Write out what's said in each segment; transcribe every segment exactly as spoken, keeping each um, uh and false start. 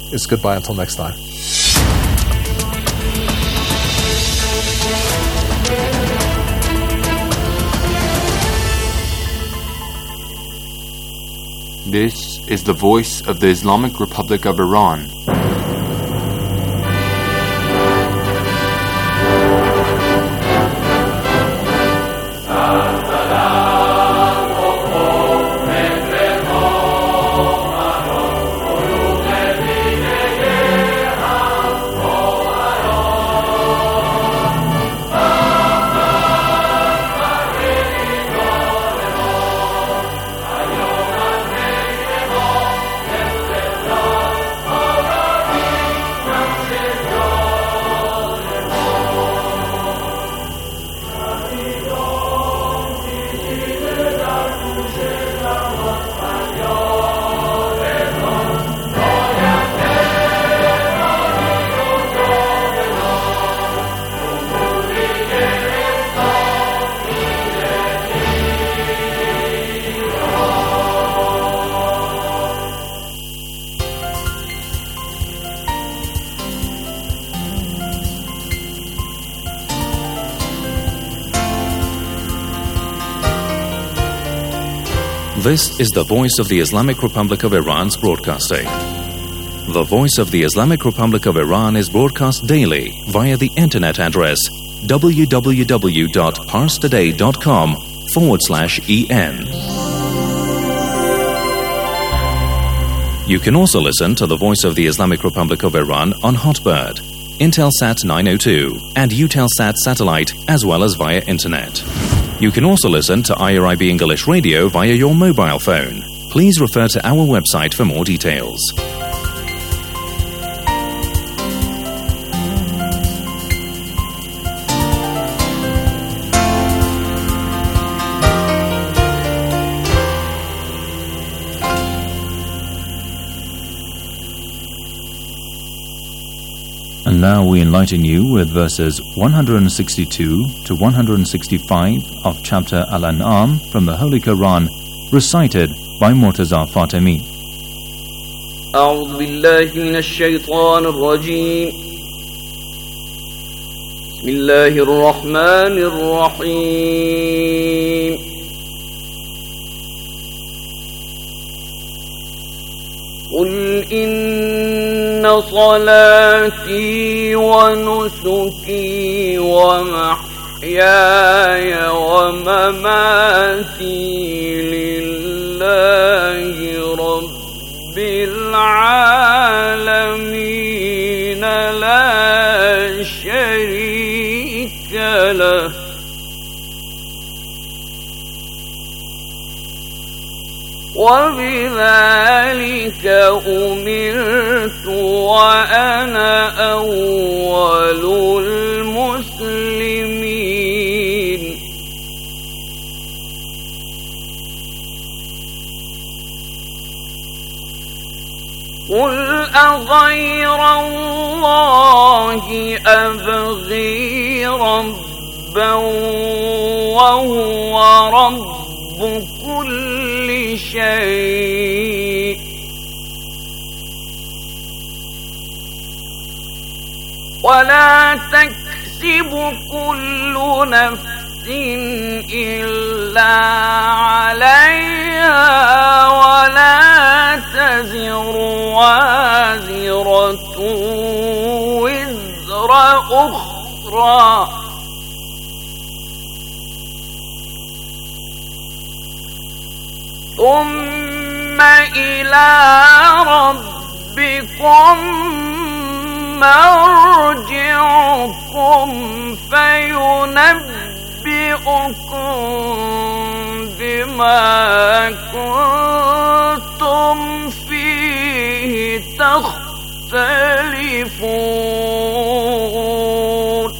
is goodbye until next time. This is the voice of the Islamic Republic of Iran. This is the voice of the Islamic Republic of Iran's broadcasting. The voice of the Islamic Republic of Iran is broadcast daily via the internet address w w w dot pars today dot com forward slash en. You can also listen to the voice of the Islamic Republic of Iran on Hotbird, Intelsat nine oh two, and Eutelsat satellite, as well as via internet. You can also listen to I R I B English Radio via your mobile phone. Please refer to our website for more details. And now we enlighten you with verses one hundred sixty-two to one hundred sixty-five of chapter Al-An'am from the Holy Quran, recited by Murtaza Fatemi. أعوذ بالله من الشيطان الرجيم. بسم الله الرحمن الرحيم. قل إن صلاتي ونسكي ومحياي ومماتي لله رب العالمين لا شريك له وبذلك أمرت وأنا أول المسلمين. قل أغير الله أبغي ربا وهو رب كل شيء ولا تكسب كل نفس إلا عليها ولا تزر وازرة وزر أخرى ثم إلى ربكم مرجعكم فينبئكم بما كنتم فيه تختلفون.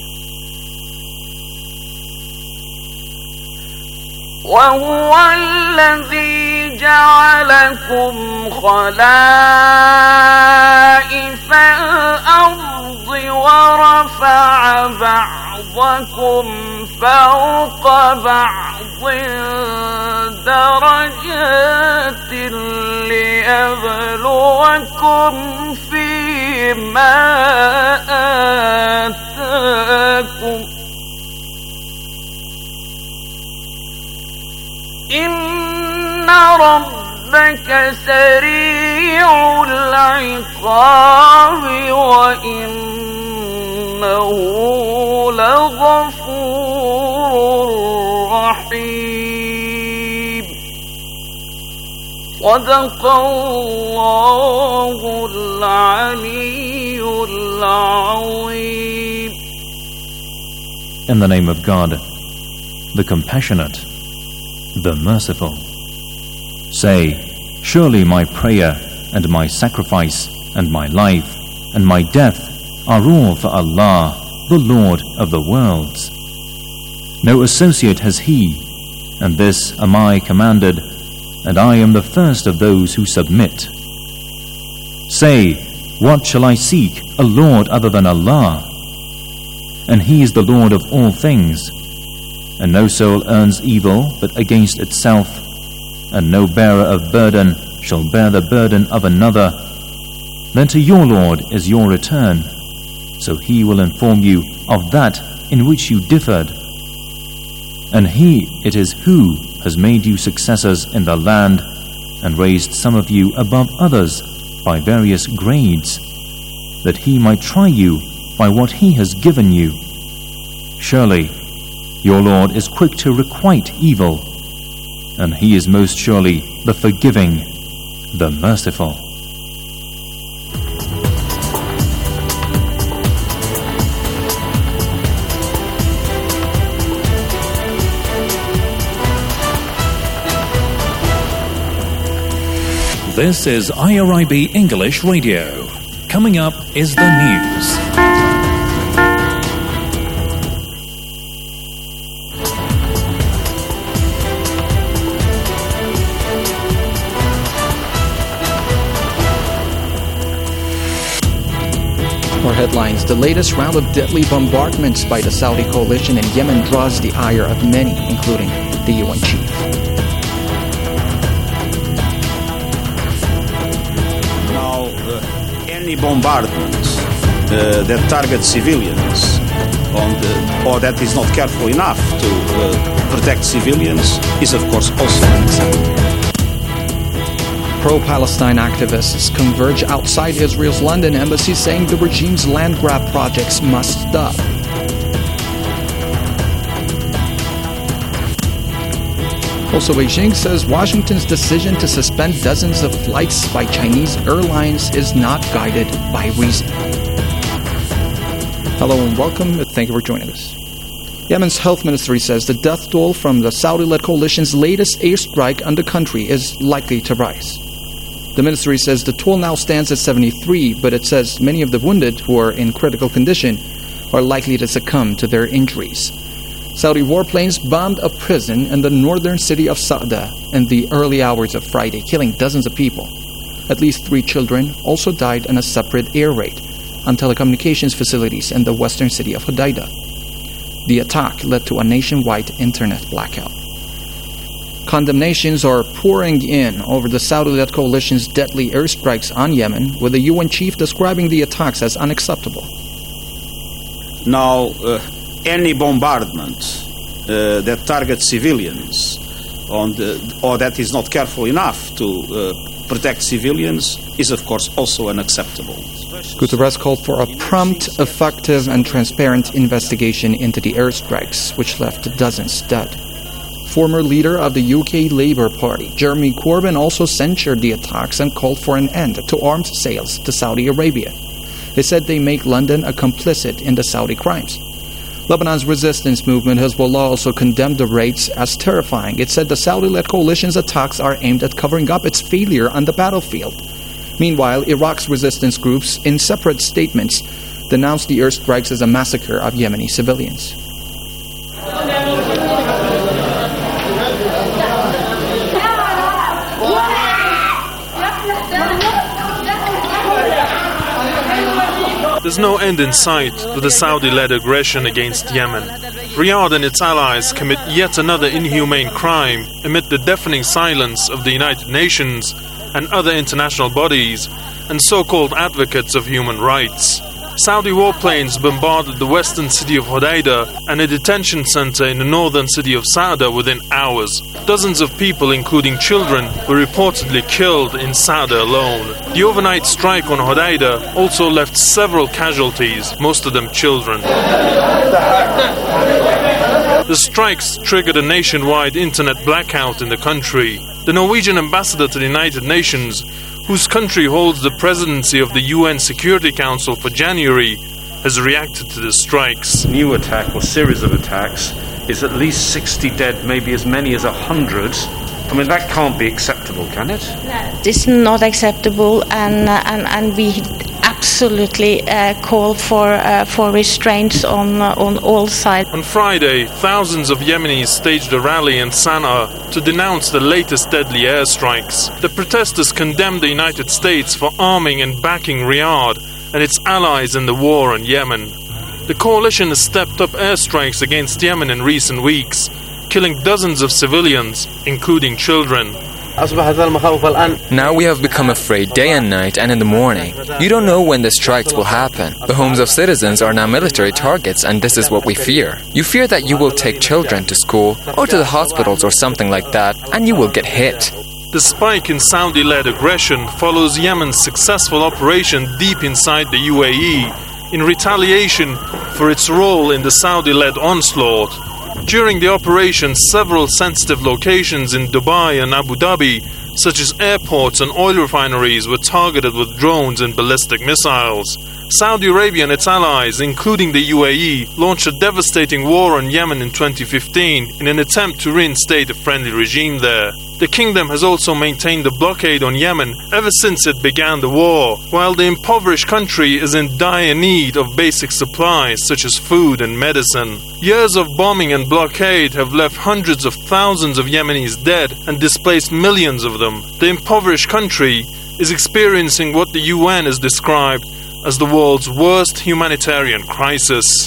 وهو الذي جعلكم خلائف الأرض ورفع بعضكم فوق بعض درجات ليبلوكم فيما آتاكم إن ربك سريع العقاب وإنه لغفور رحيم صدق الله العلي العظيم. In the name of God, the Compassionate, the Merciful. Say, surely my prayer and my sacrifice and my life and my death are all for Allah, the Lord of the worlds. No associate has He, and this am I commanded, and I am the first of those who submit. Say, what shall I seek, a Lord other than Allah? And He is the Lord of all things, and no soul earns evil but against itself, and no bearer of burden shall bear the burden of another. Then to your Lord is your return, so He will inform you of that in which you differed. And He it is who has made you successors in the land, and raised some of you above others by various grades, that He might try you by what He has given you. Surely your Lord is quick to requite evil, and He is most surely the forgiving, the merciful. This is I R I B English Radio. Coming up is the news. More headlines. The latest round of deadly bombardments by the Saudi coalition in Yemen draws the ire of many, including the U N chief. Now, uh, any bombardment uh, that targets civilians on the, or that is not careful enough to uh, protect civilians is, of course, also unacceptable. Pro-Palestine activists converge outside Israel's London embassy, saying the regime's land grab projects must stop. Also, Beijing says Washington's decision to suspend dozens of flights by Chinese airlines is not guided by reason. Hello and welcome. Thank you for joining us. Yemen's health ministry says the death toll from the Saudi-led coalition's latest airstrike on the country is likely to rise. The ministry says the toll now stands at seventy-three, but it says many of the wounded who are in critical condition are likely to succumb to their injuries. Saudi warplanes bombed a prison in the northern city of Sa'da in the early hours of Friday, killing dozens of people. At least three children also died in a separate air raid on telecommunications facilities in the western city of Hodeidah. The attack led to a nationwide internet blackout. Condemnations are pouring in over the Saudi-led coalition's deadly airstrikes on Yemen, with the U N chief describing the attacks as unacceptable. Now, uh, any bombardment uh, that targets civilians on the, or that is not careful enough to uh, protect civilians is, of course, also unacceptable. Guterres called for a prompt, effective, and transparent investigation into the airstrikes, which left dozens dead. Former leader of the U K Labour Party, Jeremy Corbyn, also censured the attacks and called for an end to arms sales to Saudi Arabia. He said they make London a complicit in the Saudi crimes. Lebanon's resistance movement, Hezbollah, also condemned the raids as terrifying. It said the Saudi-led coalition's attacks are aimed at covering up its failure on the battlefield. Meanwhile, Iraq's resistance groups, in separate statements, denounced the airstrikes as a massacre of Yemeni civilians. There's no end in sight to the Saudi-led aggression against Yemen. Riyadh and its allies commit yet another inhumane crime amid the deafening silence of the United Nations and other international bodies, and so-called advocates of human rights. Saudi warplanes bombarded the western city of Hodeidah and a detention center in the northern city of Saada within hours. Dozens of people, including children, were reportedly killed in Saada alone. The overnight strike on Hodeidah also left several casualties, most of them children. The strikes triggered a nationwide internet blackout in the country. The Norwegian ambassador to the United Nations, whose country holds the presidency of the U N Security Council for January, has reacted to the strikes. New attack or series of attacks is at least sixty dead, maybe as many as one hundred. I mean, that can't be acceptable, can it? It's not acceptable, and uh, and, and we absolutely uh, call for uh, for restraints on uh, on all sides. On Friday, thousands of Yemenis staged a rally in Sana'a to denounce the latest deadly airstrikes. The protesters condemned the United States for arming and backing Riyadh and its allies in the war in Yemen. The coalition has stepped up airstrikes against Yemen in recent weeks, killing dozens of civilians, including children. Now we have become afraid day and night and in the morning. You don't know when the strikes will happen. The homes of citizens are now military targets, and this is what we fear. You fear that you will take children to school or to the hospitals or something like that, and you will get hit. The spike in Saudi-led aggression follows Yemen's successful operation deep inside the U A E in retaliation for its role in the Saudi-led onslaught. During the operation, several sensitive locations in Dubai and Abu Dhabi, such as airports and oil refineries, were targeted with drones and ballistic missiles. Saudi Arabia and its allies, including the U A E, launched a devastating war on Yemen in twenty fifteen in an attempt to reinstate a friendly regime there. The kingdom has also maintained a blockade on Yemen ever since it began the war, while the impoverished country is in dire need of basic supplies such as food and medicine. Years of bombing and blockade have left hundreds of thousands of Yemenis dead and displaced millions of them. The impoverished country is experiencing what the U N has described as the world's worst humanitarian crisis.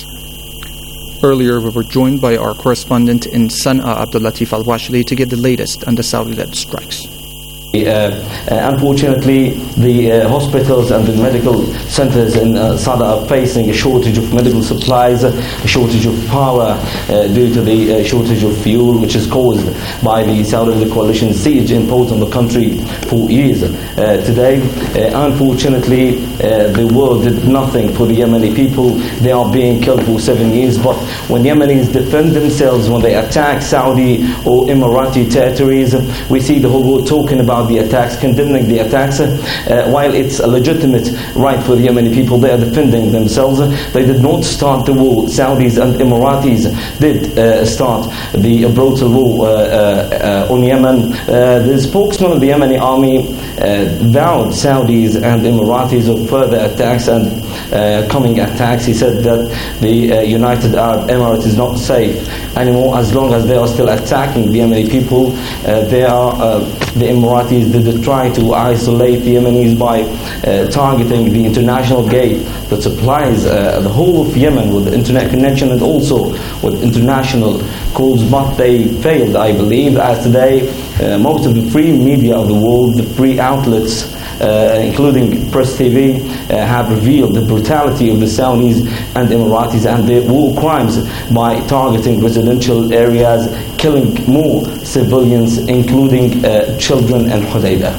Earlier, we were joined by our correspondent in Sana'a, Abdul Latif Al-Washli, to get the latest on the Saudi-led strikes. Uh, uh, unfortunately, the uh, hospitals and the medical centers in uh, Sada are facing a shortage of medical supplies, a shortage of power uh, due to the uh, shortage of fuel, which is caused by the Saudi coalition siege imposed on the country for years. Uh, today, uh, unfortunately, uh, the world did nothing for the Yemeni people. They are being killed for seven years, but when Yemenis defend themselves, when they attack Saudi or Emirati territories, we see the whole world talking about the attacks, condemning the attacks. Uh, while it's a legitimate right for the Yemeni people, they are defending themselves. They did not start the war. Saudis and Emiratis did uh, start the brutal war uh, uh, uh, on Yemen. Uh, the spokesman of the Yemeni army uh, vowed Saudis and Emiratis of further attacks and uh, coming attacks. He said that the uh, United Arab Emirates is not safe anymore as long as they are still attacking the Yemeni people. Uh, they are uh, the Emiratis did try to isolate the Yemenis by uh, targeting the international gate that supplies uh, the whole of Yemen with internet connection and also with international calls, but they failed, I believe, as today uh, most of the free media of the world, the free outlets, Uh, including Press T V, uh, have revealed the brutality of the Saudis and Emiratis and their war crimes by targeting residential areas, killing more civilians, including uh, children in Hodeidah.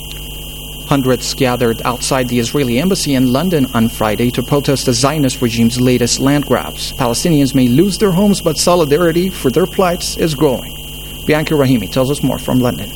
Hundreds gathered outside the Israeli embassy in London on Friday to protest the Zionist regime's latest land grabs. Palestinians may lose their homes, but solidarity for their plights is growing. Bianca Rahimi tells us more from London.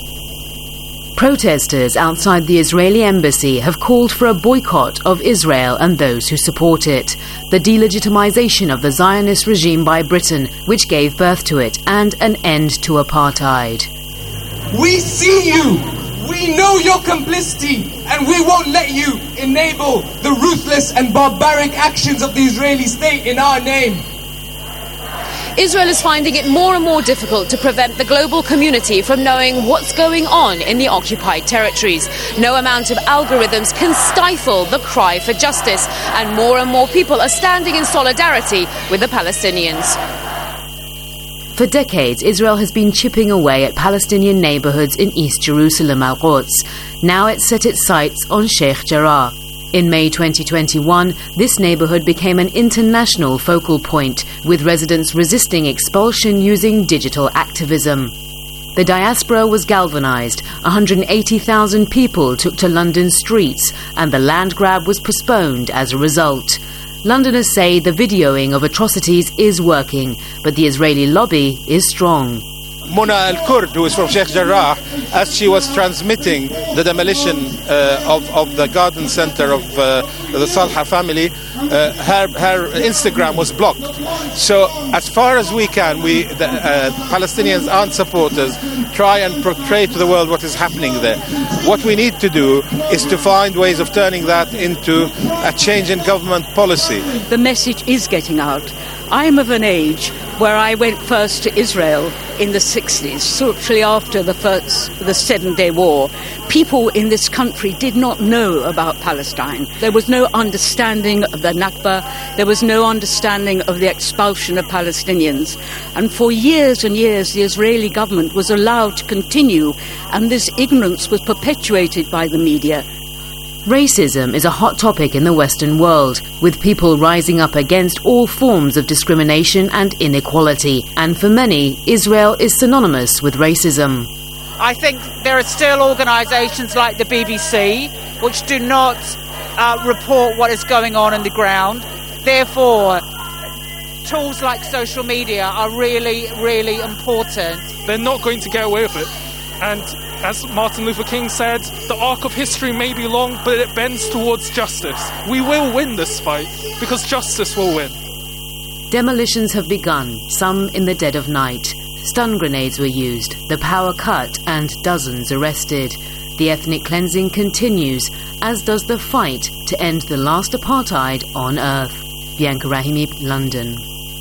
Protesters outside the Israeli embassy have called for a boycott of Israel and those who support it, the delegitimization of the Zionist regime by Britain, which gave birth to it, and an end to apartheid. We see you! We know your complicity, and we won't let you enable the ruthless and barbaric actions of the Israeli state in our name. Israel is finding it more and more difficult to prevent the global community from knowing what's going on in the occupied territories. No amount of algorithms can stifle the cry for justice, and more and more people are standing in solidarity with the Palestinians. For decades, Israel has been chipping away at Palestinian neighborhoods in East Jerusalem, Al-Quds. Now it's set its sights on Sheikh Jarrah. In May twenty twenty-one, this neighborhood became an international focal point, with residents resisting expulsion using digital activism. The diaspora was galvanized. one hundred eighty thousand people took to London's streets, and the land grab was postponed as a result. Londoners say the videoing of atrocities is working, but the Israeli lobby is strong. Mona Al-Kurd, who is from Sheikh Jarrah, as she was transmitting the demolition uh, of, of the garden center of uh, the Salha family, uh, her, her Instagram was blocked. So as far as we can, we, the uh, Palestinians and supporters, try and portray to the world what is happening there. What we need to do is to find ways of turning that into a change in government policy. The message is getting out. I am of an age where I went first to Israel in the sixties, shortly after the first, the Seven-Day War. People in this country did not know about Palestine. There was no understanding of the Nakba. There was no understanding of the expulsion of Palestinians. And for years and years, the Israeli government was allowed to continue, and this ignorance was perpetuated by the media. Racism is a hot topic in the Western world, with people rising up against all forms of discrimination and inequality. And for many, Israel is synonymous with racism. I think there are still organisations like the B B C which do not uh, report what is going on on the ground. Therefore, tools like social media are really, really important. They're not going to get away with it. And as Martin Luther King said, the arc of history may be long, but it bends towards justice. We will win this fight, because justice will win. Demolitions have begun, some in the dead of night. Stun grenades were used, the power cut, and dozens arrested. The ethnic cleansing continues, as does the fight to end the last apartheid on Earth. Bianca Rahimi, London.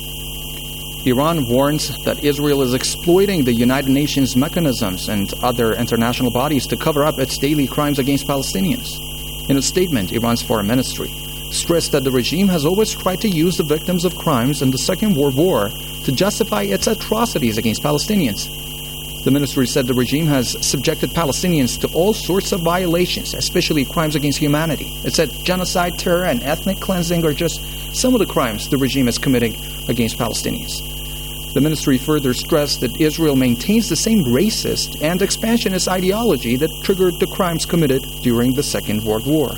Iran warns that Israel is exploiting the United Nations mechanisms and other international bodies to cover up its daily crimes against Palestinians. In a statement, Iran's foreign ministry stressed that the regime has always tried to use the victims of crimes in the Second World War to justify its atrocities against Palestinians. The ministry said the regime has subjected Palestinians to all sorts of violations, especially crimes against humanity. It said genocide, terror, and ethnic cleansing are just some of the crimes the regime is committing against Palestinians. The ministry further stressed that Israel maintains the same racist and expansionist ideology that triggered the crimes committed during the Second World War.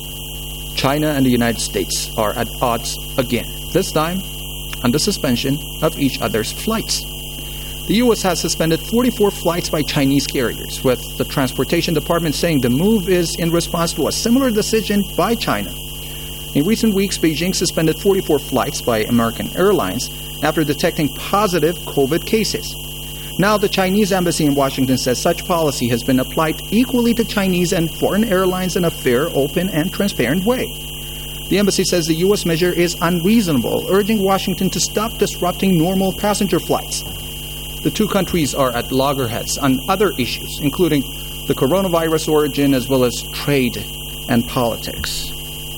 China and the United States are at odds again, this time on the suspension of each other's flights. The U S has suspended forty-four flights by Chinese carriers, with the Transportation Department saying the move is in response to a similar decision by China. In recent weeks, Beijing suspended forty-four flights by American Airlines after detecting positive COVID cases. Now, the Chinese embassy in Washington says such policy has been applied equally to Chinese and foreign airlines in a fair, open, and transparent way. The embassy says the U S measure is unreasonable, urging Washington to stop disrupting normal passenger flights. The two countries are at loggerheads on other issues, including the coronavirus origin as well as trade and politics.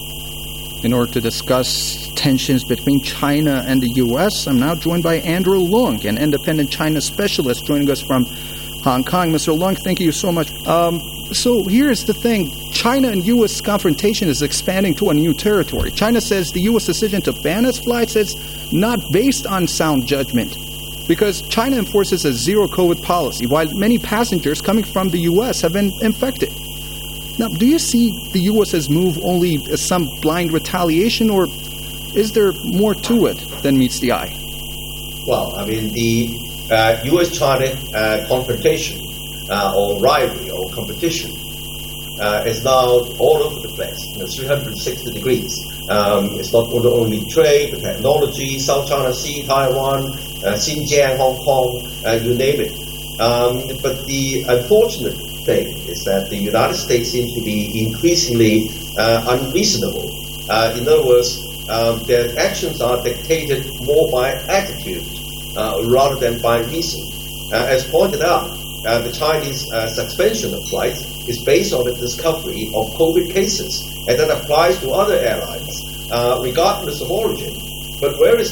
In order to discuss tensions between China and the U S, I'm now joined by Andrew Leung, an independent China specialist joining us from Hong Kong. Mister Leung, thank you so much. Um, so here's the thing. China and U S confrontation is expanding to a new territory. China says the U S decision to ban its flights is not based on sound judgment because China enforces a zero-COVID policy, while many passengers coming from the U S have been infected. Now, do you see the U S's move only as some blind retaliation, or is there more to it than meets the eye? Well, I mean, the uh, U S-China uh, confrontation uh, or rivalry or competition uh, is now all over the place, you know, three hundred sixty degrees. Um, it's not only trade, technology, South China Sea, Taiwan, uh, Xinjiang, Hong Kong, uh, you name it. Um, but the unfortunate thing is that the United States seems to be increasingly uh, unreasonable. Uh, in other words, um, their actions are dictated more by attitude uh, rather than by reason. Uh, as pointed out, uh, the Chinese uh, suspension of flights is based on the discovery of COVID cases, and that applies to other airlines, uh, regardless of origin. But whereas the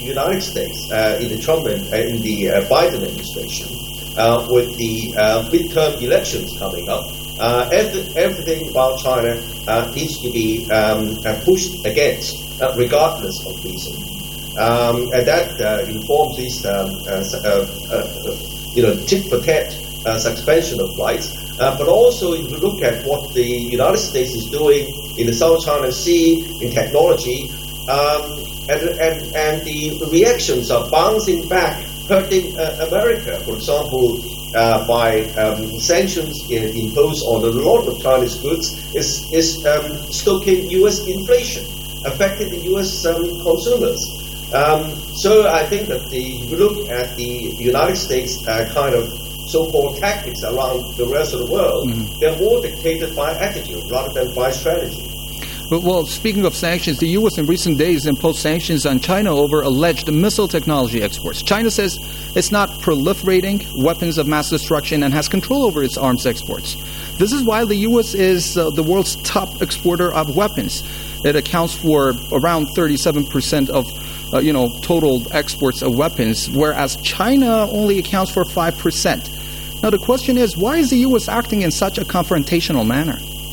United States uh, in the Trump and uh, in the uh, Biden administration, uh, with the uh, midterm elections coming up, uh, every, everything about China uh, needs to be um, uh, pushed against, uh, regardless of reason, um, and that uh, informs this, um, uh, uh, uh, you know, tit for tat uh, suspension of flights. Uh, but also, if you look at what the United States is doing in the South China Sea in technology, um, and, and, and the reactions are bouncing back, hurting uh, America. For example, uh, by um, sanctions in, imposed on a lot of Chinese goods, is, is um, stoking U S inflation, affecting the U S um, consumers. Um, so I think that the, if you look at the United States uh, kind of so-called tactics around the rest of the world, mm-hmm. they're more dictated by attitude rather than by strategy. But, well, speaking of sanctions, the U S in recent days imposed sanctions on China over alleged missile technology exports. China says it's not proliferating weapons of mass destruction and has control over its arms exports. This is why the U S is uh, the world's top exporter of weapons. It accounts for around thirty-seven percent of uh, you know, total exports of weapons, whereas China only accounts for five percent. Now, the question is, why is the U S acting in such a confrontational manner?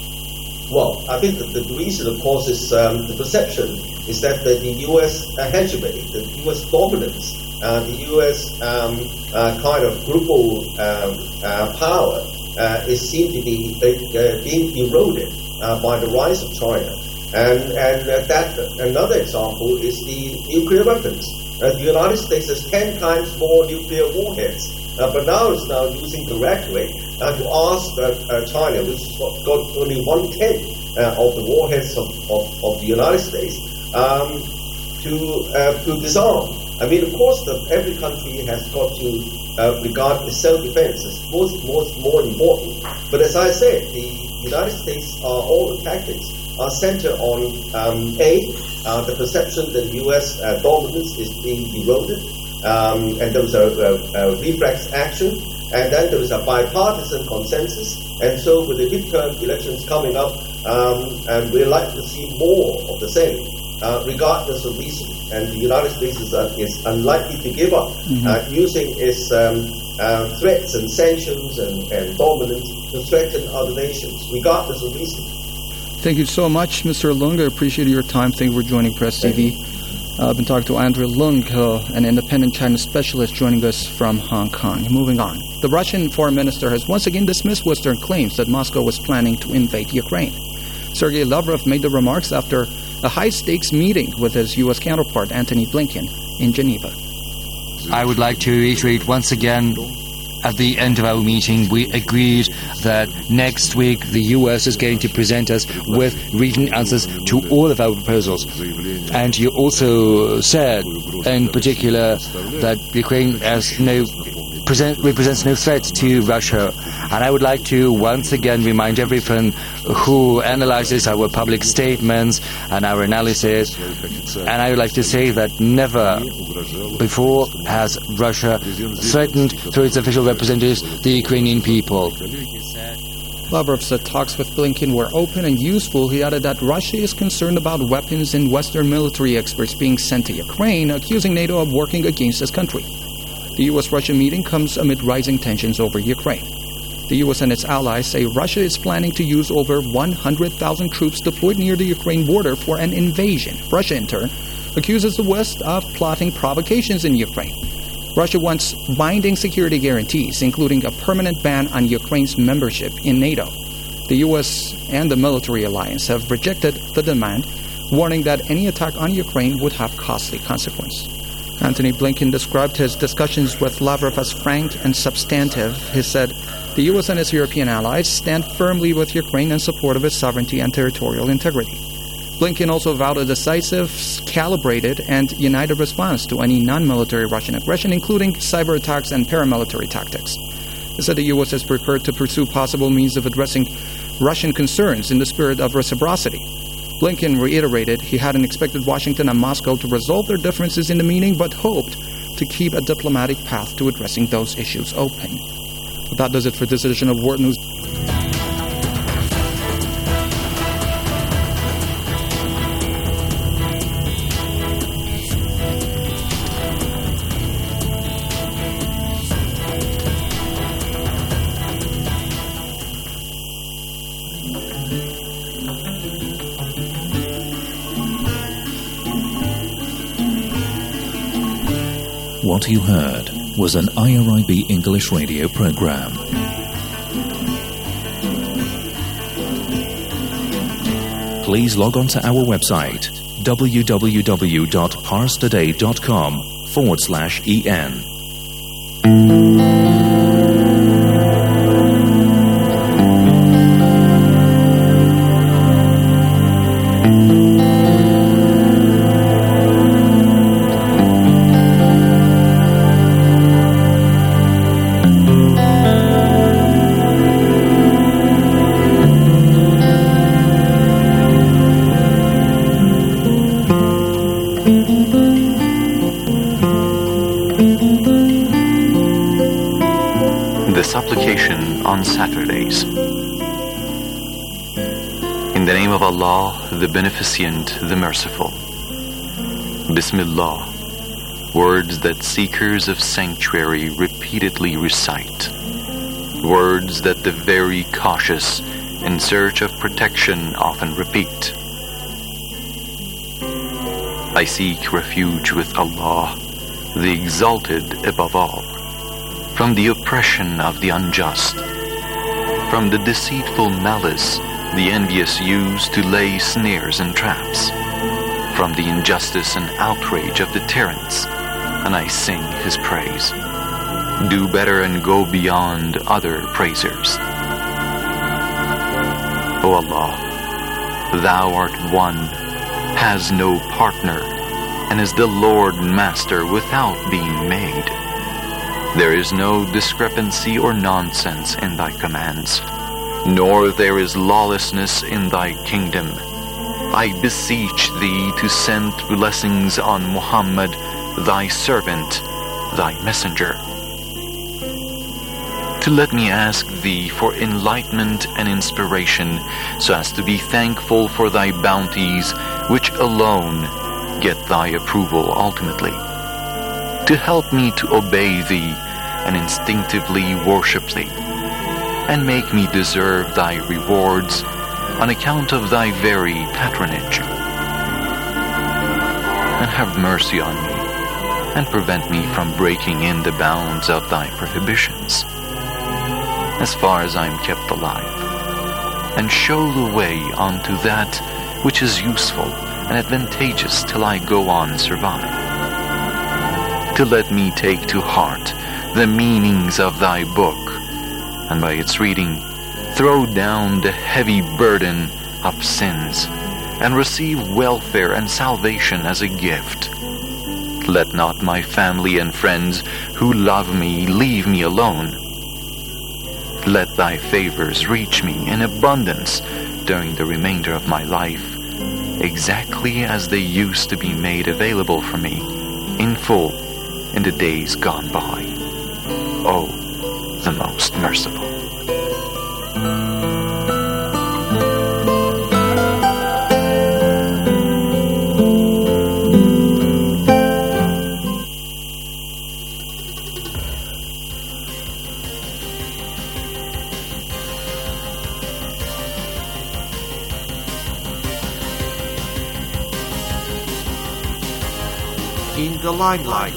Well, I think that the reason, of course, is um, the perception is that the, the U S uh, hegemony, the U S dominance, uh, the U S um, uh, kind of global um, uh, power uh, is seen to be uh, being eroded uh, by the rise of China. And, and uh, that another example is the nuclear weapons. Uh, the United States has ten times more nuclear warheads. Uh, but now it's now using the rhetoric uh, to ask uh, uh, China, which has got only one-tenth uh, of the warheads of, of, of the United States, um, to uh, to disarm. I mean, of course, the, every country has got to uh, regard its self-defense as most, most more important. But as I said, the United States, are all the tactics are centered on um, A, uh, the perception that U S uh, dominance is being eroded. Um, and there was a, a, a reflex action, and then there was a bipartisan consensus. And so with the midterm elections coming up, um, and we're likely to see more of the same, uh, regardless of reason. And the United States is, uh, is unlikely to give up, mm-hmm. uh, using its um, uh, threats and sanctions and, and dominance to threaten other nations, regardless of reason. Thank you so much, Mister Leung. I appreciate your time. Thank you for joining Press T V. Uh, I've been talking to Andrew Leung, uh, an independent China specialist joining us from Hong Kong. Moving on. The Russian foreign minister has once again dismissed Western claims that Moscow was planning to invade Ukraine. Sergei Lavrov made the remarks after a high-stakes meeting with his U S counterpart, Antony Blinken, in Geneva. I would like to reiterate once again, at the end of our meeting, we agreed that next week the U S is going to present us with written answers to all of our proposals. And you also said, in particular, that Ukraine has no present, represents no threat to Russia. And I would like to once again remind everyone who analyzes our public statements and our analysis, and I would like to say that never before has Russia threatened through its official representatives the Ukrainian people. Lavrov said talks with Blinken were open and useful. He added that Russia is concerned about weapons and Western military experts being sent to Ukraine, accusing NATO of working against his country. The U S-Russia meeting comes amid rising tensions over Ukraine. The U S and its allies say Russia is planning to use over one hundred thousand troops deployed near the Ukraine border for an invasion. Russia, in turn, accuses the West of plotting provocations in Ukraine. Russia wants binding security guarantees, including a permanent ban on Ukraine's membership in NATO. The U S and the military alliance have rejected the demand, warning that any attack on Ukraine would have costly consequences. Antony Blinken described his discussions with Lavrov as frank and substantive. He said the U S and its European allies stand firmly with Ukraine in support of its sovereignty and territorial integrity. Blinken also vowed a decisive, calibrated, and united response to any non-military Russian aggression, including cyber attacks and paramilitary tactics. He said the U S is prepared to pursue possible means of addressing Russian concerns in the spirit of reciprocity. Blinken reiterated he hadn't expected Washington and Moscow to resolve their differences in the meeting, but hoped to keep a diplomatic path to addressing those issues open. But that does it for this edition of World News. What you heard was an I R I B English radio program. Please log on to our website w w w dot pars today dot com forward slash en. Supplication on Saturdays. In the name of Allah, the Beneficent, the Merciful. Bismillah, words that seekers of sanctuary repeatedly recite, words that the very cautious in search of protection often repeat. I seek refuge with Allah, the Exalted above all, from the oppression of the unjust, from the deceitful malice the envious use to lay snares and traps, from the injustice and outrage of the tyrants, and I sing his praise. Do better and go beyond other praisers. O Allah, Thou art one, has no partner, and is the Lord Master without being made. There is no discrepancy or nonsense in thy commands, nor there is lawlessness in thy kingdom. I beseech thee to send blessings on Muhammad, thy servant, thy messenger. To let me ask thee for enlightenment and inspiration, so as to be thankful for thy bounties, which alone get thy approval ultimately. To help me to obey thee and instinctively worship thee, and make me deserve thy rewards on account of thy very patronage. And have mercy on me, and prevent me from breaking in the bounds of thy prohibitions, as far as I am kept alive, and show the way unto that which is useful and advantageous till I go on survive. To let me take to heart the meanings of thy book, and by its reading throw down the heavy burden of sins, and receive welfare and salvation as a gift. Let not my family and friends who love me leave me alone. Let thy favors reach me in abundance during the remainder of my life, exactly as they used to be made available for me in full in the days gone by. O, the most merciful. In the limelight.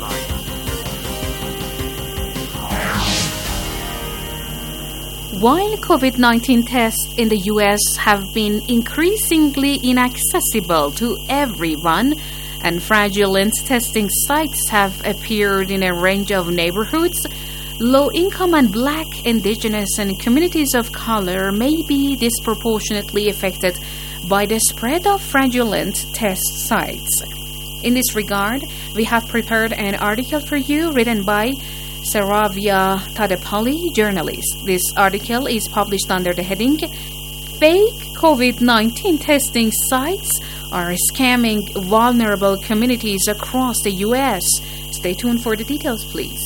While COVID nineteen tests in the U S have been increasingly inaccessible to everyone, and fraudulent testing sites have appeared in a range of neighborhoods, low-income and Black, Indigenous, and communities of color may be disproportionately affected by the spread of fraudulent test sites. In this regard, we have prepared an article for you written by Saravia Tadepalli, journalist. This article is published under the heading Fake COVID nineteen Testing Sites Are Scamming Vulnerable Communities Across the U S. Stay tuned for the details, please.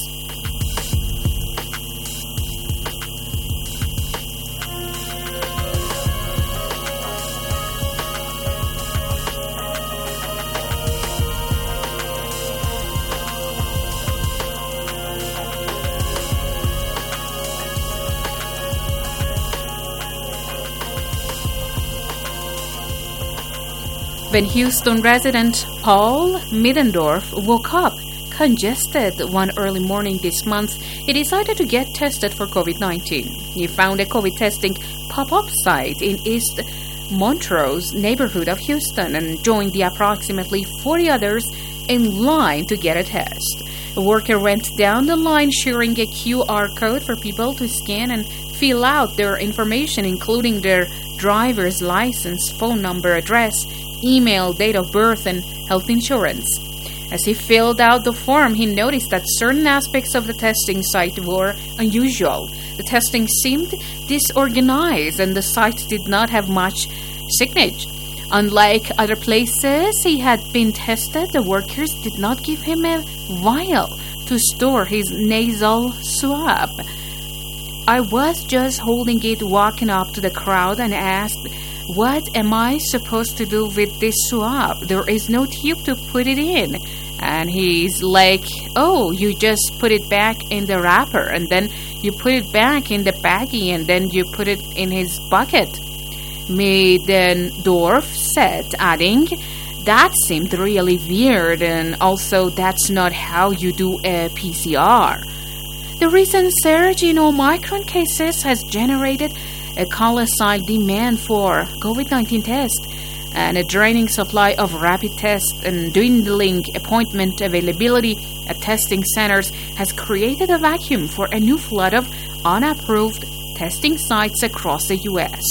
When Houston resident Paul Middendorf woke up congested one early morning this month, he decided to get tested for COVID nineteen. He found a COVID testing pop-up site in East Montrose neighborhood of Houston and joined the approximately forty others in line to get a test. A worker went down the line sharing a Q R code for people to scan and fill out their information, including their driver's license, phone number, address, email, date of birth, and health insurance. As he filled out the form, he noticed that certain aspects of the testing site were unusual. The testing seemed disorganized and the site did not have much signage. Unlike other places he had been tested, the workers did not give him a vial to store his nasal swab. I was just holding it walking up to the crowd and asked, "What am I supposed to do with this swab? There is no tube to put it in." And he's like, "Oh, you just put it back in the wrapper and then you put it back in the baggie and then you put it in his bucket." Middendorf said, adding, "That seemed really weird, and also that's not how you do a P C R." The recent surge in Omicron cases has generated a colossal demand for COVID nineteen tests, and a draining supply of rapid tests and dwindling appointment availability at testing centers has created a vacuum for a new flood of unapproved testing sites across the U S.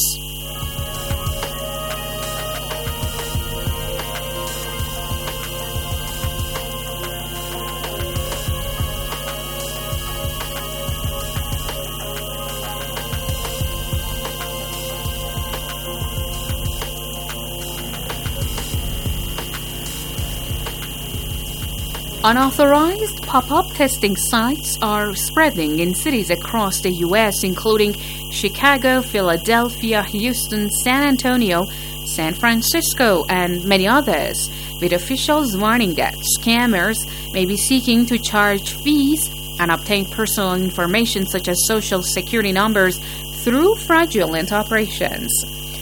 Unauthorized pop-up testing sites are spreading in cities across the U S, including Chicago, Philadelphia, Houston, San Antonio, San Francisco, and many others, with officials warning that scammers may be seeking to charge fees and obtain personal information such as social security numbers through fraudulent operations.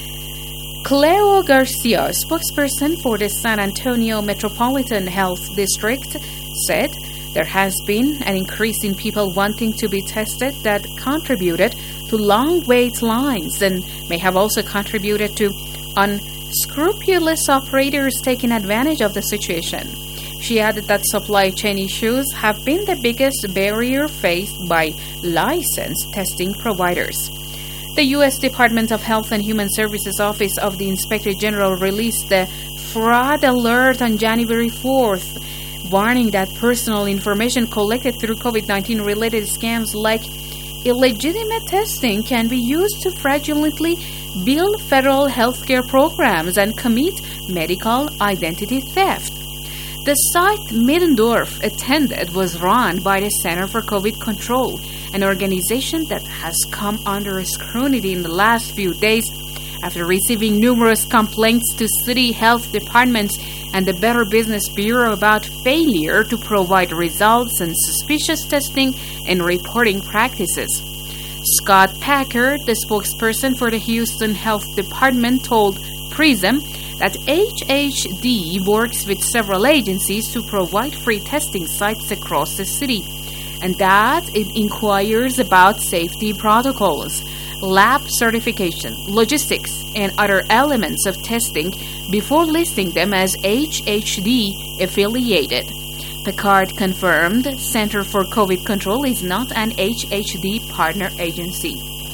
Cleo Garcia, spokesperson for the San Antonio Metropolitan Health District, said there has been an increase in people wanting to be tested that contributed to long wait lines and may have also contributed to unscrupulous operators taking advantage of the situation. She added that supply chain issues have been the biggest barrier faced by licensed testing providers. The U S Department of Health and Human Services Office of the Inspector General released the fraud alert on January fourth, warning that personal information collected through COVID nineteen related scams like illegitimate testing can be used to fraudulently bill federal healthcare programs and commit medical identity theft. The site Middendorf attended was run by the Center for COVID Control, an organization that has come under scrutiny in the last few days after receiving numerous complaints to city health departments and the Better Business Bureau about failure to provide results and suspicious testing and reporting practices. Scott Packard, the spokesperson for the Houston Health Department, told Prism that H H D works with several agencies to provide free testing sites across the city, and that it inquires about safety protocols, lab certification, logistics, and other elements of testing before listing them as H H D affiliated. Packard confirmed Center for COVID Control is not an H H D partner agency.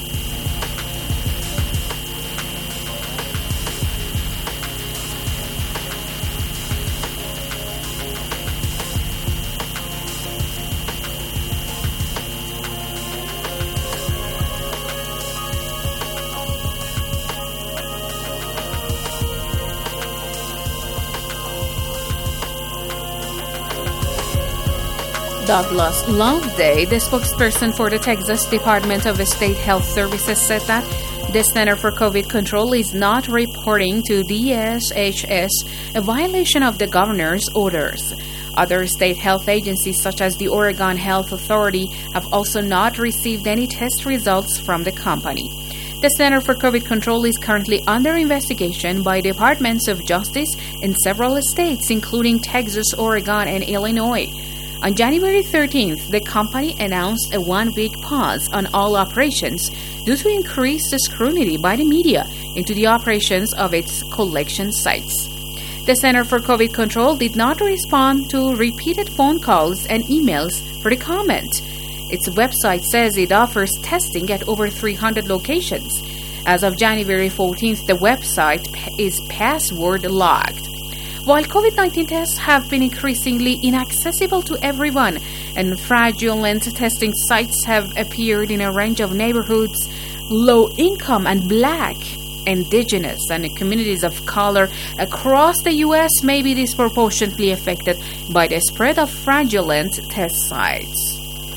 Douglas Loveday, the spokesperson for the Texas Department of State Health Services, said that the Center for COVID Control is not reporting to D S H S a violation of the governor's orders. Other state health agencies, such as the Oregon Health Authority, have also not received any test results from the company. The Center for COVID Control is currently under investigation by Departments of Justice in several states, including Texas, Oregon, and Illinois. On January thirteenth, the company announced a one-week pause on all operations due to increased scrutiny by the media into the operations of its collection sites. The Center for COVID Control did not respond to repeated phone calls and emails for the comment. Its website says it offers testing at over three hundred locations. As of January fourteenth, the website is password locked. While COVID nineteen tests have been increasingly inaccessible to everyone and fraudulent testing sites have appeared in a range of neighborhoods, low income and black, indigenous, and communities of color across the U S may be disproportionately affected by the spread of fraudulent test sites.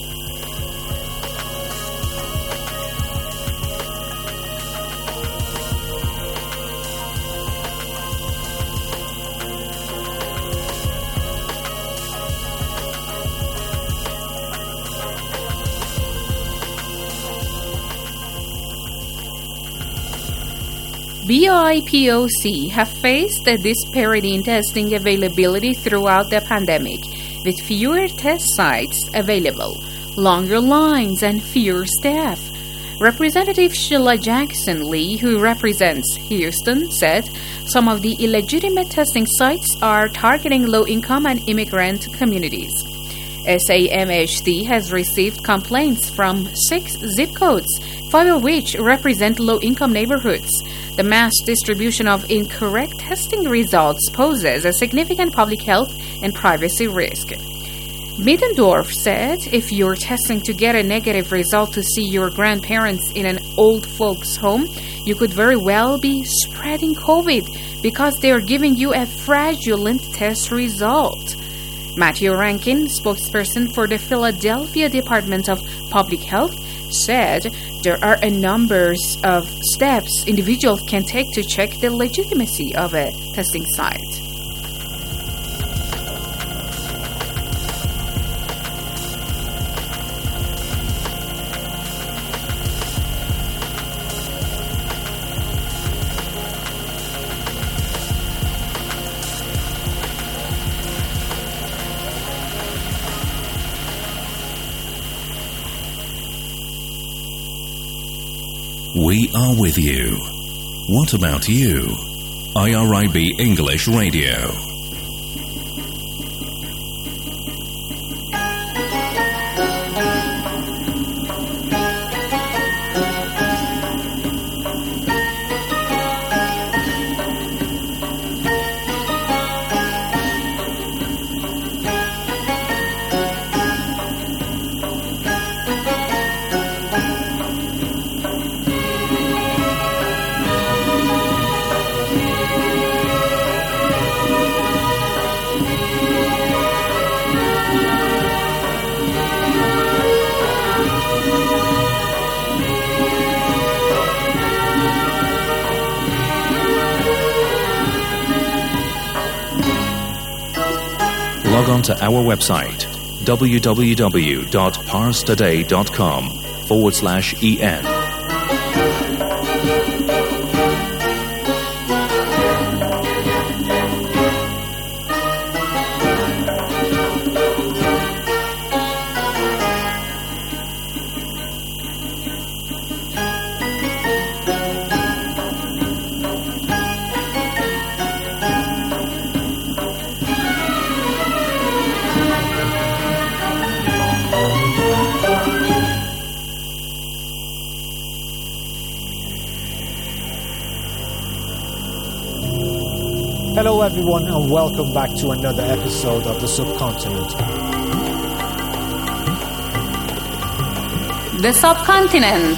B I P O C have faced a disparity in testing availability throughout the pandemic, with fewer test sites available, longer lines, and fewer staff. Representative Sheila Jackson Lee, who represents Houston, said some of the illegitimate testing sites are targeting low-income and immigrant communities. S A M H C has received complaints from six zip codes, five of which represent low-income neighborhoods. The mass distribution of incorrect testing results poses a significant public health and privacy risk. Middendorf said if you're testing to get a negative result to see your grandparents in an old folks' home, you could very well be spreading COVID because they're giving you a fraudulent test result. Matthew Rankin, spokesperson for the Philadelphia Department of Public Health, said there are a number of steps individuals can take to check the legitimacy of a testing site. We are with you. What about you? I R I B English Radio. Log on to our website, www.parstoday.com forward slash en. Hello everyone and welcome back to another episode of The Subcontinent. The Subcontinent.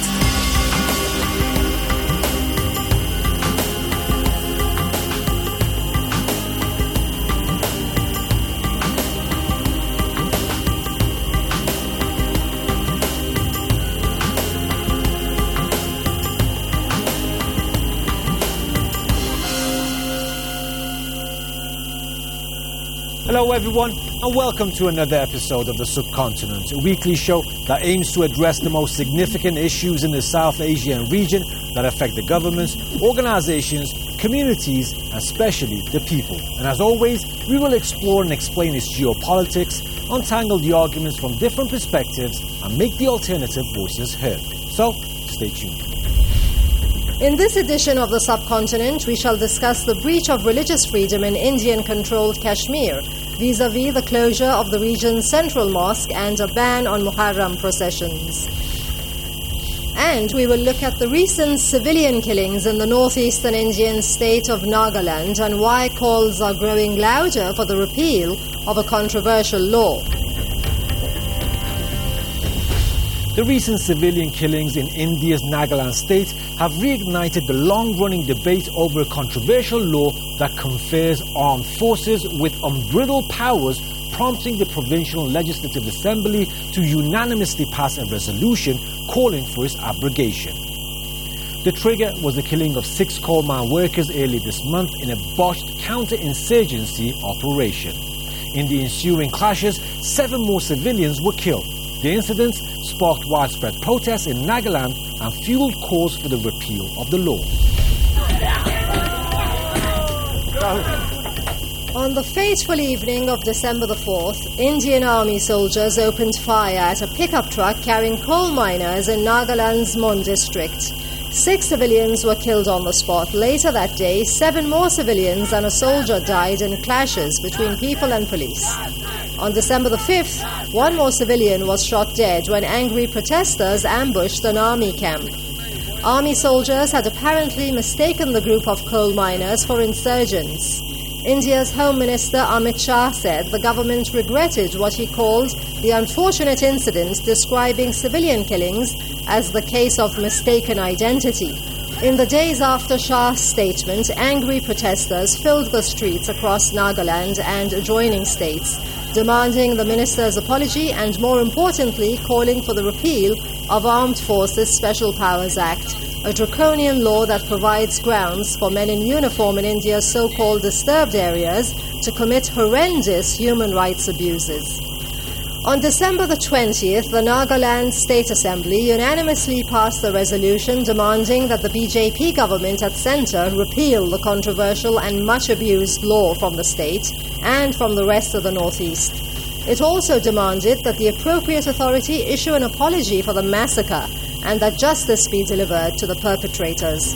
Hello everyone and welcome to another episode of The Subcontinent, a weekly show that aims to address the most significant issues in the South Asian region that affect the governments, organizations, communities and especially the people. And as always, we will explore and explain its geopolitics untangle the arguments from different perspectives and make the alternative voices heard. So, stay tuned. In this edition of The Subcontinent, we shall discuss the breach of religious freedom in Indian-controlled Kashmir, vis-à-vis the closure of the region's central mosque and a ban on Muharram processions. And we will look at the recent civilian killings in the northeastern Indian state of Nagaland and why calls are growing louder for the repeal of a controversial law. The recent civilian killings in India's Nagaland state have reignited the long-running debate over a controversial law that confers armed forces with unbridled powers, prompting the Provincial Legislative Assembly to unanimously pass a resolution calling for its abrogation. The trigger was the killing of six coal mine workers early this month in a botched counter-insurgency operation. In the ensuing clashes, seven more civilians were killed. The incidents sparked widespread protests in Nagaland and fueled calls for the repeal of the law. On the fateful evening of December the fourth, Indian Army soldiers opened fire at a pickup truck carrying coal miners in Nagaland's Mon district. Six civilians were killed on the spot. Later that day, seven more civilians and a soldier died in clashes between people and police. On December the fifth, one more civilian was shot dead when angry protesters ambushed an army camp. Army soldiers had apparently mistaken the group of coal miners for insurgents. India's Home Minister Amit Shah said the government regretted what he called the unfortunate incident, describing civilian killings as the case of mistaken identity. In the days after Shah's statement, angry protesters filled the streets across Nagaland and adjoining states, demanding the minister's apology and, more importantly, calling for the repeal of Armed Forces Special Powers Act, a draconian law that provides grounds for men in uniform in India's so-called disturbed areas to commit horrendous human rights abuses. On December the twentieth, the Nagaland State Assembly unanimously passed a resolution demanding that the B J P government at centre repeal the controversial and much-abused law from the state and from the rest of the northeast. It also demanded that the appropriate authority issue an apology for the massacre and that justice be delivered to the perpetrators.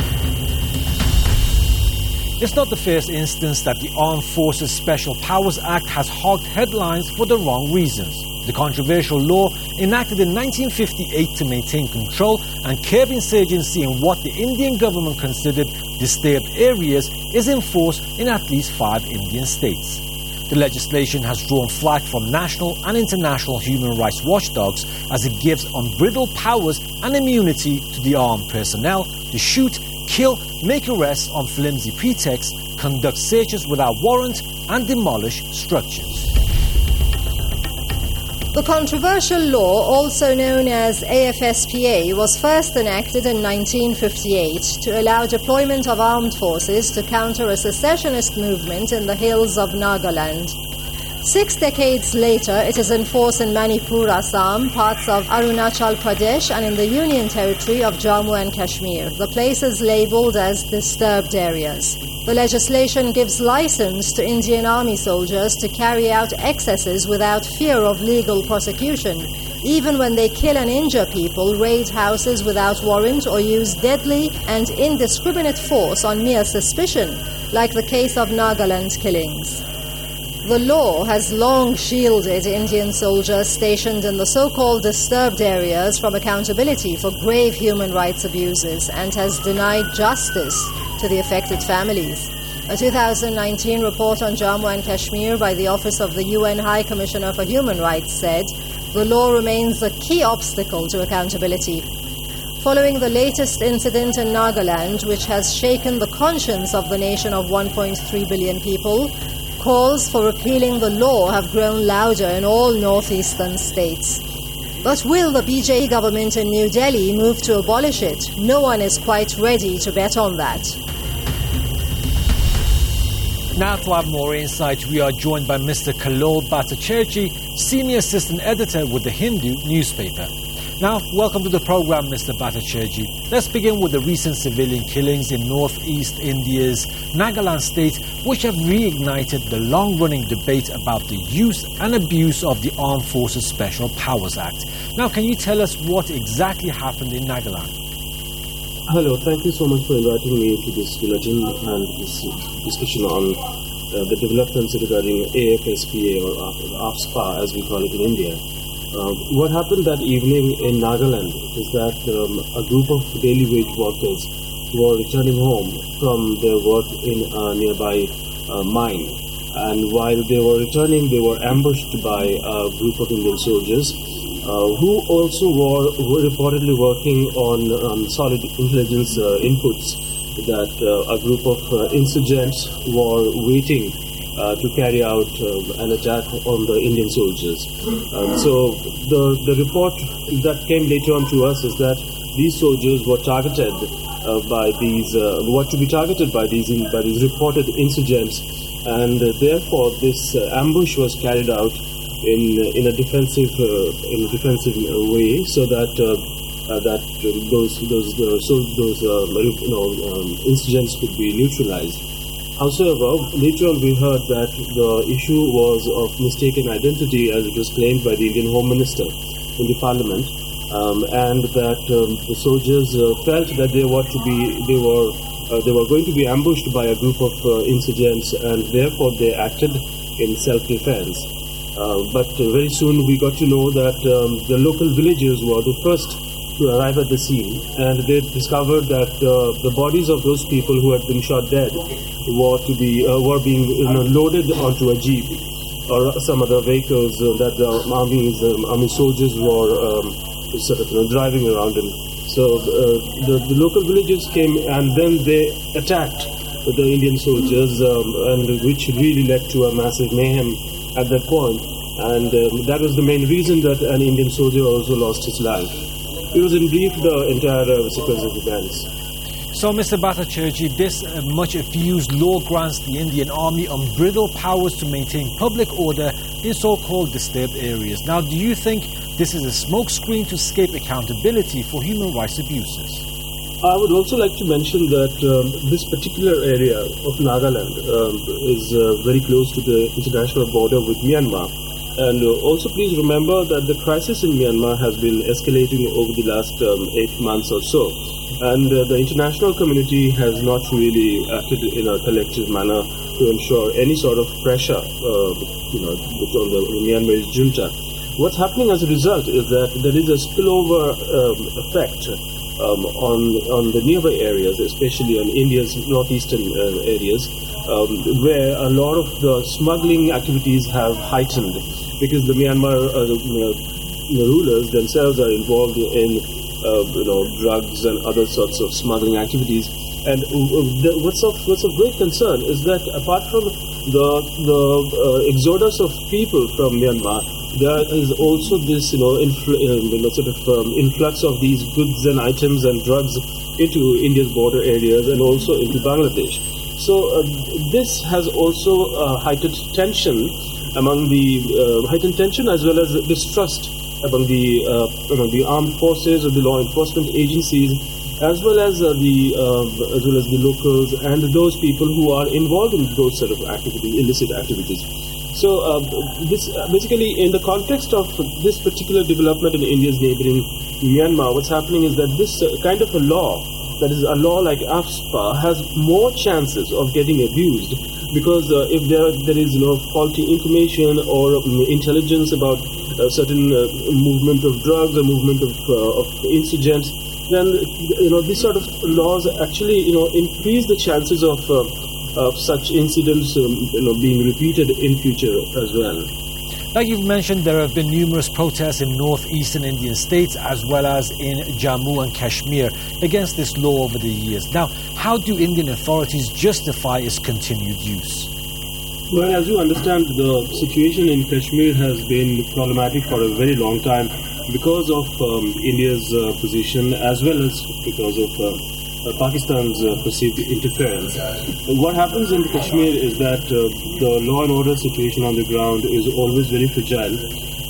It's not the first instance that the Armed Forces Special Powers Act has hogged headlines for the wrong reasons. The controversial law, enacted in nineteen fifty-eight to maintain control and curb insurgency in what the Indian government considered disturbed areas, is in force in at least five Indian states. The legislation has drawn flack from national and international human rights watchdogs as it gives unbridled powers and immunity to the armed personnel to shoot, kill, make arrests on flimsy pretexts, conduct searches without warrant, and demolish structures. The controversial law, also known as A F S P A, was first enacted in nineteen fifty-eight to allow deployment of armed forces to counter a secessionist movement in the hills of Nagaland. Six decades later, it is in force in Manipur, Assam, parts of Arunachal Pradesh, and in the Union Territory of Jammu and Kashmir, the places labelled as disturbed areas. The legislation gives license to Indian Army soldiers to carry out excesses without fear of legal prosecution, even when they kill and injure people, raid houses without warrant, or use deadly and indiscriminate force on mere suspicion, like the case of Nagaland killings. The law has long shielded Indian soldiers stationed in the so-called disturbed areas from accountability for grave human rights abuses and has denied justice to the affected families. A two thousand nineteen report on Jammu and Kashmir by the Office of the U N High Commissioner for Human Rights said the law remains a key obstacle to accountability. Following the latest incident in Nagaland, which has shaken the conscience of the nation of one point three billion people, calls for repealing the law have grown louder in all northeastern states. But will the B J P government in New Delhi move to abolish it? No one is quite ready to bet on that. Now to have more insight, we are joined by Mister Kallol Bhattacharjee, Senior Assistant Editor with the Hindu newspaper. Now, welcome to the program, Mister Bhattacharjee. Let's begin with the recent civilian killings in northeast India's Nagaland state, which have reignited the long-running debate about the use and abuse of the Armed Forces Special Powers Act. Now, can you tell us what exactly happened in Nagaland? Hello, thank you so much for inviting me to this bulletin and this discussion on uh, the developments regarding A F S P A or A F S P A as we call it in India. Uh, what happened that evening in Nagaland is that um, a group of daily wage workers were returning home from their work in a nearby uh, mine. And while they were returning, they were ambushed by a group of Indian soldiers uh, who also were, were reportedly working on um, solid intelligence uh, inputs that uh, a group of uh, insurgents were waiting Uh, to carry out uh, an attack on the Indian soldiers. Um, so the the report that came later on to us is that these soldiers were targeted uh, by these uh, were to be targeted by these in, by these reported insurgents, and uh, therefore this uh, ambush was carried out in in a defensive uh, in a defensive way, so that uh, uh, that uh, those those uh, so those uh, you know um, insurgents could be neutralized. However, later on we heard that the issue was of mistaken identity, as it was claimed by the Indian Home Minister in the Parliament, um, and that um, the soldiers uh, felt that they were to be they were uh, they were going to be ambushed by a group of uh, insurgents, and therefore they acted in self-defense. Uh, but uh, very soon we got to know that um, the local villagers were the first to arrive at the scene, and they discovered that uh, the bodies of those people who had been shot dead were to be uh, were being you know, loaded onto a jeep or some other vehicles uh, that the army's um, army soldiers were um, sort of you know, driving around in. So uh, the, the local villagers came, and then they attacked the Indian soldiers, um, and which really led to a massive mayhem at that point. And um, that was the main reason that an Indian soldier also lost his life. It was in brief the entire uh, sequence of events. So, Mister Bhattacharjee, this uh, much-effused law grants the Indian Army unbridled powers to maintain public order in so-called disturbed areas. Now, do you think this is a smokescreen to escape accountability for human rights abuses? I would also like to mention that um, this particular area of Nagaland um, is uh, very close to the international border with Myanmar. And uh, also please remember that the crisis in Myanmar has been escalating over the last um, eight months or so. And uh, the international community has not really acted in a collective manner to ensure any sort of pressure uh, you know, on the Myanmarese junta. What's happening as a result is that there is a spillover um, effect um, on, on the nearby areas, especially on India's northeastern uh, areas, um, where a lot of the smuggling activities have heightened, because the Myanmar uh, the, the rulers themselves are involved in uh, you know drugs and other sorts of smuggling activities. And uh, the, what's of what's of great concern is that apart from the the uh, exodus of people from Myanmar, there is also this you know, infl- uh, you know sort of um, influx of these goods and items and drugs into India's border areas and also into Bangladesh. So uh, this has also uh, heightened tension among the uh, heightened tension as well as distrust among the uh, among the armed forces or the law enforcement agencies, as well as uh, the uh, as well as the locals and those people who are involved in those sort of activities, illicit activities. So uh, this uh, basically, in the context of this particular development in India's neighboring Myanmar, what's happening is that this uh, kind of a law, that is a law like A F S P A, has more chances of getting abused, because uh, if there there is you know faulty information or um, intelligence about a certain uh, movement of drugs or movement of uh, of insurgents, then you know these sort of laws actually you know increase the chances of uh, of such incidents um, you know being repeated in future as well. Like you've mentioned, there have been numerous protests in northeastern Indian states as well as in Jammu and Kashmir against this law over the years. Now, how do Indian authorities justify its continued use? Well, as you understand, the situation in Kashmir has been problematic for a very long time because of um, India's uh, position as well as because of uh, Uh, Pakistan's uh, perceived interference. Uh, what happens in Kashmir is that uh, the law and order situation on the ground is always very fragile,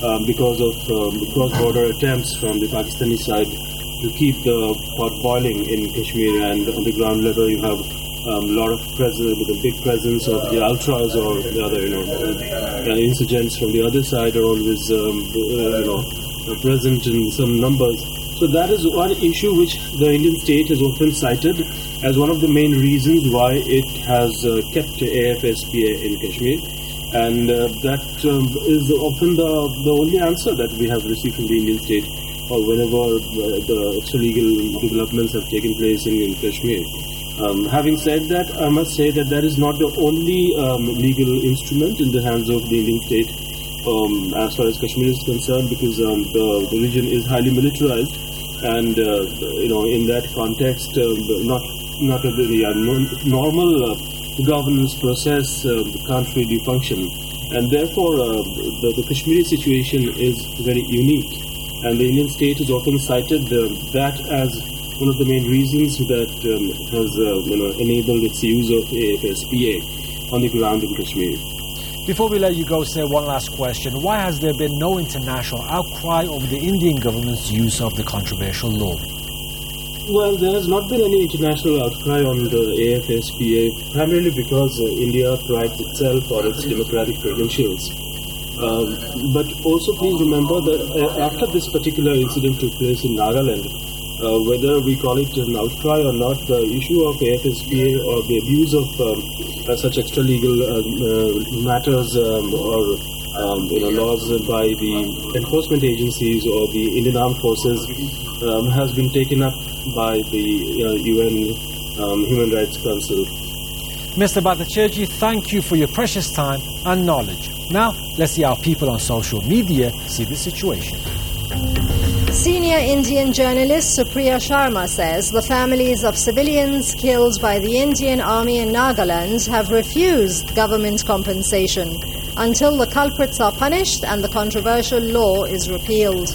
um, because of um, cross-border attempts from the Pakistani side to keep the pot boiling in Kashmir, and on the ground level you have a um, lot of presence, with a big presence of the ultras or the other, you know, uh, insurgents from the other side are always, um, uh, you know, present in some numbers. So that is one issue which the Indian state has often cited as one of the main reasons why it has uh, kept A F S P A in Kashmir. And uh, that um, is often the, the only answer that we have received from the Indian state, or whenever uh, the extralegal developments have taken place in, in Kashmir. Um, having said that, I must say that that is not the only um, legal instrument in the hands of the Indian state um, as far as Kashmir is concerned, because um, the, the region is highly militarized, and uh, you know, in that context, uh, not not a very uh, normal uh, governance process uh, can't really function, and therefore uh, the, the Kashmiri situation is very unique, and the Indian state has often cited uh, that as one of the main reasons that um, has uh, you know, enabled its use of A F S P A on the ground in Kashmir. Before we let you go, sir, one last question. Why has there been no international outcry over the Indian government's use of the controversial law? Well, there has not been any international outcry on the A F S P A, primarily because uh, India prides itself on its democratic credentials. Um, but also please remember that uh, after this particular incident took place in Nagaland, uh, whether we call it an outcry or not, the issue of A F S P A or the abuse of um, uh, such extra-legal uh, uh, matters um, or um, you know, laws by the enforcement agencies or the Indian Armed Forces um, has been taken up by the uh, U N um, Human Rights Council. Mister Bhattacharjee, thank you for your precious time and knowledge. Now, let's see how people on social media see the situation. Senior Indian journalist Supriya Sharma says the families of civilians killed by the Indian Army in Nagaland have refused government compensation until the culprits are punished and the controversial law is repealed.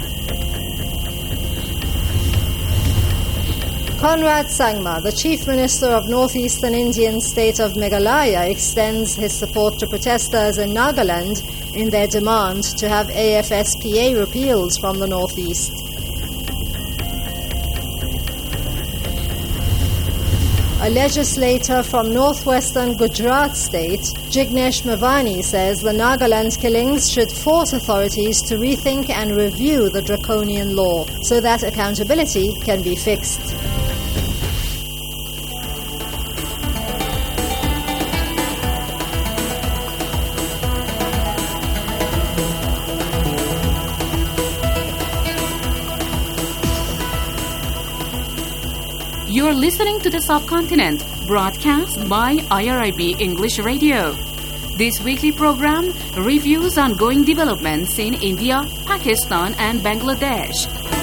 Conrad Sangma, the Chief Minister of northeastern Indian state of Meghalaya, extends his support to protesters in Nagaland in their demand to have A F S P A repealed from the northeast. A legislator from northwestern Gujarat state, Jignesh Mevani, says the Nagaland killings should force authorities to rethink and review the draconian law so that accountability can be fixed. You're listening to The Subcontinent, broadcast by I R I B English Radio. This weekly program reviews ongoing developments in India, Pakistan, and Bangladesh.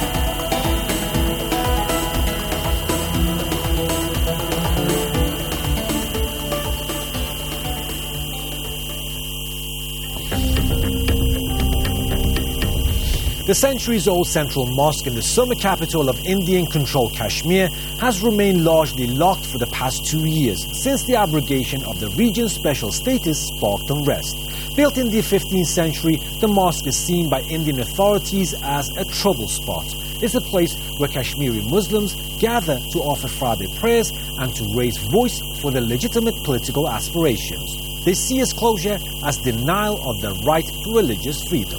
The centuries-old central mosque in the summer capital of Indian-controlled Kashmir has remained largely locked for the past two years since the abrogation of the region's special status sparked unrest. Built in the fifteenth century, the mosque is seen by Indian authorities as a trouble spot. It's a place where Kashmiri Muslims gather to offer Friday prayers and to raise voice for their legitimate political aspirations. They see its closure as denial of the right to religious freedom.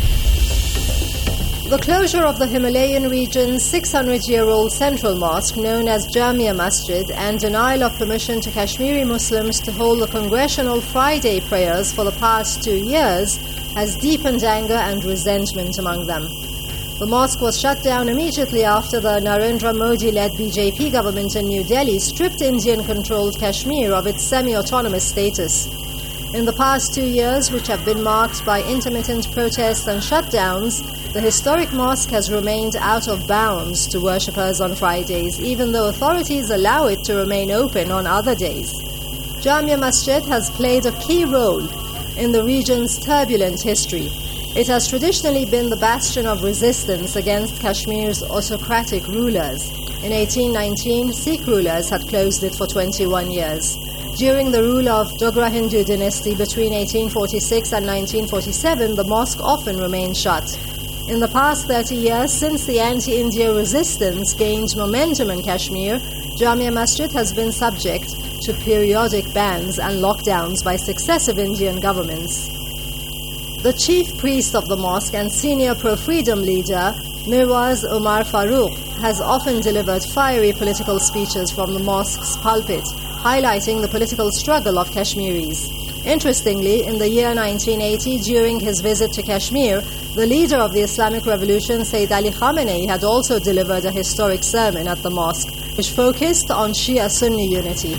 The closure of the Himalayan region's six hundred year old central mosque known as Jamia Masjid and denial of permission to Kashmiri Muslims to hold the congressional Friday prayers for the past two years has deepened anger and resentment among them. The mosque was shut down immediately after the Narendra Modi-led B J P government in New Delhi stripped Indian-controlled Kashmir of its semi-autonomous status. In the past two years, which have been marked by intermittent protests and shutdowns, the historic mosque has remained out of bounds to worshippers on Fridays, even though authorities allow it to remain open on other days. Jamia Masjid has played a key role in the region's turbulent history. It has traditionally been the bastion of resistance against Kashmir's autocratic rulers. In eighteen nineteen, Sikh rulers had closed it for twenty-one years. During the rule of Dogra Hindu dynasty between eighteen forty-six and nineteen forty-seven, the mosque often remained shut. In the past thirty years, since the anti-India resistance gained momentum in Kashmir, Jamia Masjid has been subject to periodic bans and lockdowns by successive Indian governments. The chief priest of the mosque and senior pro-freedom leader, Mirwaz Umar Farooq, has often delivered fiery political speeches from the mosque's pulpit, highlighting the political struggle of Kashmiris. Interestingly, in the year nineteen eighty, during his visit to Kashmir, the leader of the Islamic Revolution, Sayyid Ali Khamenei, had also delivered a historic sermon at the mosque, which focused on Shia-Sunni unity.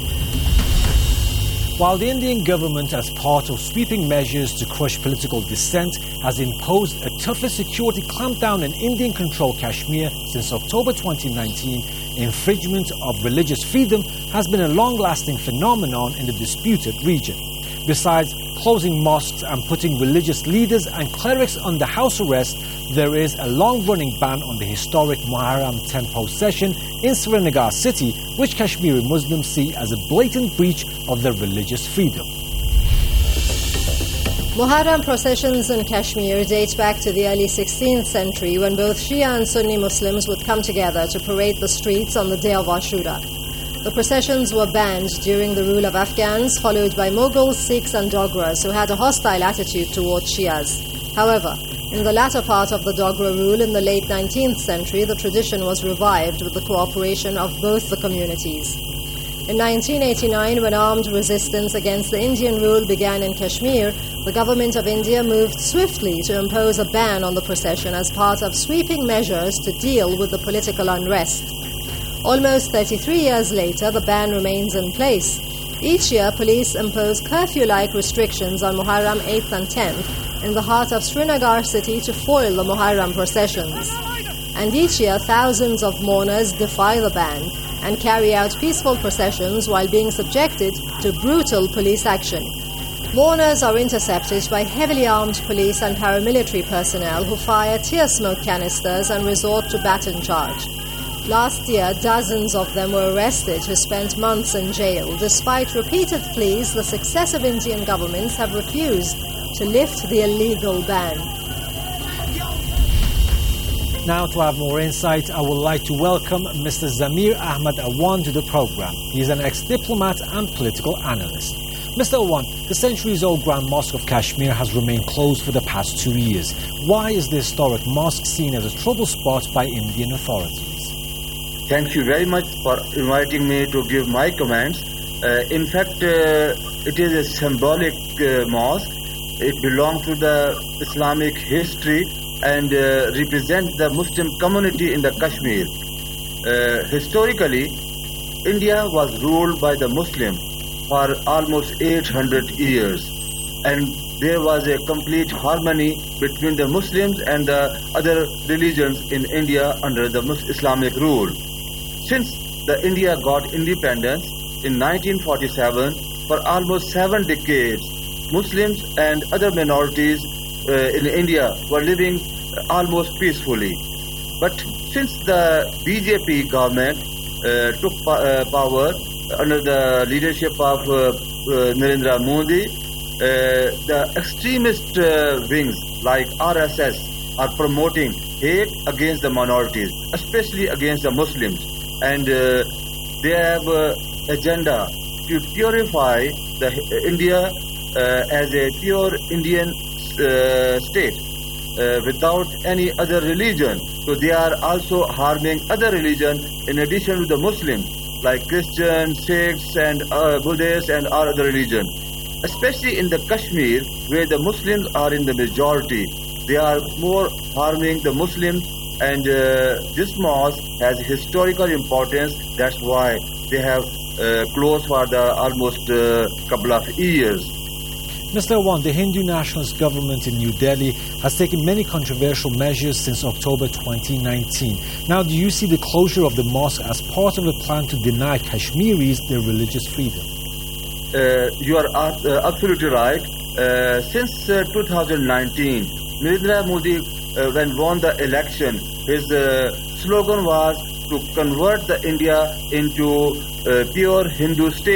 While the Indian government, as part of sweeping measures to crush political dissent, has imposed a tougher security clampdown in Indian-controlled Kashmir since October twenty nineteen, infringement of religious freedom has been a long-lasting phenomenon in the disputed region. Besides closing mosques and putting religious leaders and clerics under house arrest, there is a long-running ban on the historic Muharram tent procession in Srinagar city, which Kashmiri Muslims see as a blatant breach of their religious freedom. Muharram processions in Kashmir date back to the early sixteenth century, when both Shia and Sunni Muslims would come together to parade the streets on the day of Ashura. The processions were banned during the rule of Afghans, followed by Mughals, Sikhs and Dogras, who had a hostile attitude towards Shias. However, in the latter part of the Dogra rule in the late nineteenth century, the tradition was revived with the cooperation of both the communities. In nineteen eighty-nine, when armed resistance against the Indian rule began in Kashmir, the government of India moved swiftly to impose a ban on the procession as part of sweeping measures to deal with the political unrest. Almost thirty-three years later, the ban remains in place. Each year, police impose curfew-like restrictions on Muharram eighth and tenth in the heart of Srinagar city to foil the Muharram processions. And each year, thousands of mourners defy the ban and carry out peaceful processions while being subjected to brutal police action. Mourners are intercepted by heavily armed police and paramilitary personnel who fire tear smoke canisters and resort to baton charge. Last year, dozens of them were arrested who spent months in jail. Despite repeated pleas, the successive Indian governments have refused to lift the illegal ban. Now, to have more insight, I would like to welcome Mister Zamir Ahmad Awan to the program. He is an ex-diplomat and political analyst. Mister Awan, the centuries-old Grand Mosque of Kashmir has remained closed for the past two years. Why is the historic mosque seen as a trouble spot by Indian authorities? Thank you very much for inviting me to give my comments. Uh, in fact, uh, it is a symbolic uh, mosque. It belongs to the Islamic history and uh, represents the Muslim community in the Kashmir. Uh, historically, India was ruled by the Muslims for almost eight hundred years, and there was a complete harmony between the Muslims and the other religions in India under the Islamic rule. Since the India got independence in nineteen forty-seven, for almost seven decades, Muslims and other minorities uh, in India were living almost peacefully. But since the B J P government uh, took pa- uh, power under the leadership of uh, uh, Narendra Modi, uh, the extremist uh, wings like R S S are promoting hate against the minorities, especially against the Muslims. And uh, they have an uh, agenda to purify the uh, India uh, as a pure Indian uh, state uh, without any other religion. So they are also harming other religion in addition to the Muslims, like Christians, Sikhs and uh, Buddhists and all other religion. Especially in the Kashmir, where the Muslims are in the majority, they are more harming the Muslims. And uh, this mosque has historical importance. That's why they have uh, closed for the almost uh, couple of years. Mister Awan, the Hindu nationalist government in New Delhi has taken many controversial measures since October twenty nineteen. Now, do you see the closure of the mosque as part of a plan to deny Kashmiris their religious freedom? Uh, you are uh, absolutely right. Uh, since uh, two thousand nineteen, Narendra Modi Uh, when won the election, his uh, slogan was to convert the India into a pure Hindu state.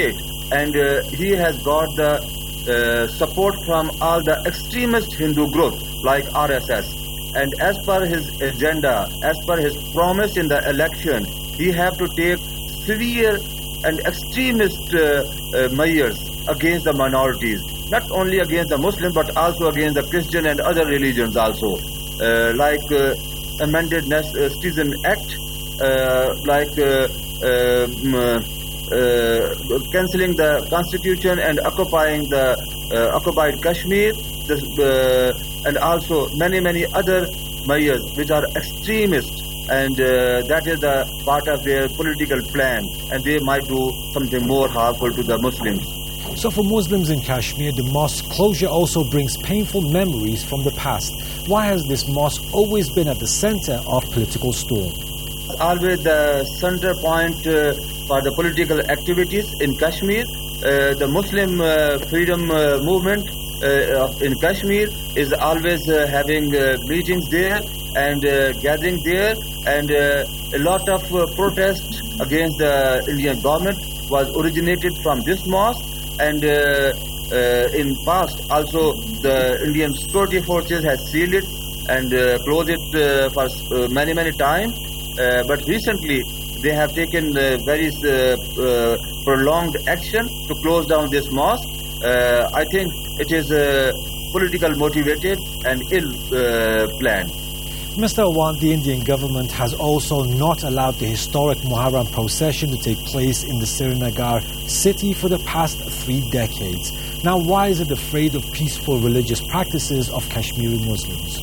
and uh, he has got the uh, support from all the extremist Hindu groups like R S S. And as per his agenda, as per his promise in the election, he have to take severe and extremist uh, uh, measures against the minorities, not only against the Muslims but also against the Christian and other religions also, uh, like uh, amended Citizen Act, uh, like uh, um, uh, uh, cancelling the constitution and occupying the uh, occupied Kashmir, this, uh, and also many many other measures which are extremist, and uh, that is the part of their political plan, and they might do something more harmful to the Muslims. So for Muslims in Kashmir, the mosque closure also brings painful memories from the past. Why has this mosque always been at the center of political storm? Always the center point uh, for the political activities in Kashmir. Uh, the Muslim uh, freedom uh, movement uh, in Kashmir is always uh, having uh, meetings there and uh, gathering there, and uh, a lot of uh, protest against the Indian government was originated from this mosque. And uh, uh, in past also the Indian security forces has sealed it and uh, closed it uh, for uh, many many times. Uh, but recently they have taken uh, very uh, uh, prolonged action to close down this mosque. Uh, I think it is uh, political motivated and ill uh, planned. Mister Awan, the Indian government has also not allowed the historic Muharram procession to take place in the Srinagar city for the past three decades. Now, why is it afraid of peaceful religious practices of Kashmiri Muslims?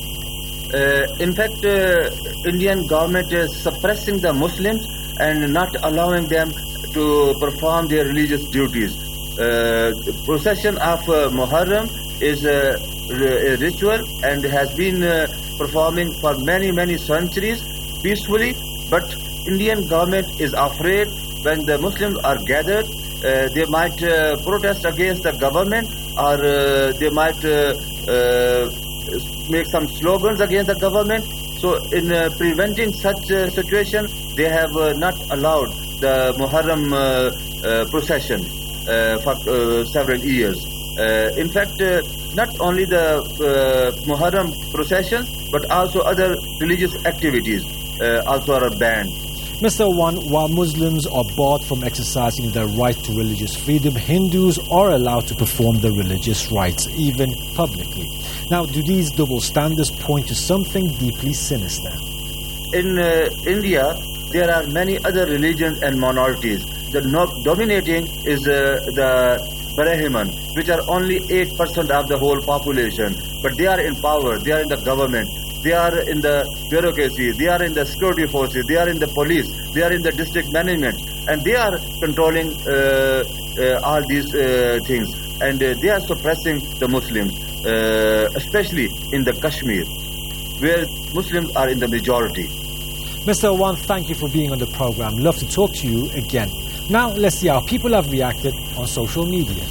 Uh, in fact, uh, Indian government is suppressing the Muslims and not allowing them to perform their religious duties. Uh, the procession of uh, Muharram is uh, a ritual and has been uh, performing for many many centuries peacefully, but Indian government is afraid when the Muslims are gathered, uh, they might uh, protest against the government, or uh, they might uh, uh, make some slogans against the government. So in uh, preventing such a situation, they have uh, not allowed the Muharram uh, uh, procession uh, for uh, several years. Uh, in fact, uh, not only the uh, Muharram procession, but also other religious activities uh, also are banned. Mister Awan, while Muslims are barred from exercising their right to religious freedom, Hindus are allowed to perform their religious rites, even publicly. Now, do these double standards point to something deeply sinister? In uh, India, there are many other religions and minorities. The no- dominating is uh, the Brahmin, which are only eight percent of the whole population, but they are in power, they are in the government, they are in the bureaucracy, they are in the security forces, they are in the police, they are in the district management, and they are controlling uh, uh, all these uh, things, and uh, they are suppressing the Muslims, uh, especially in the Kashmir, where Muslims are in the majority. Mister Awan, thank you for being on the program. Love to talk to you again. Now, let's see how people have reacted on social media.